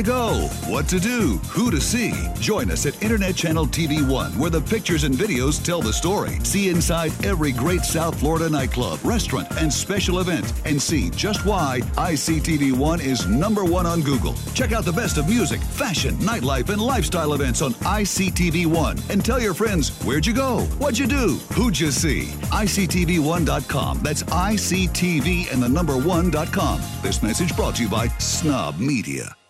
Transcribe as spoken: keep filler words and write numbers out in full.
to go, what to do, who to see. Join us at Internet Channel T V one, where the pictures and videos tell the story. See inside every great South Florida nightclub, restaurant, and special event, and see just why I C T V one is number one on Google. Check out the best of music, fashion, nightlife, and lifestyle events on I C T V one. And tell your friends, where'd you go? What'd you do? Who'd you see? I C T V one dot com. That's I C T V and the number one dot com. This message brought to you by Snob Media.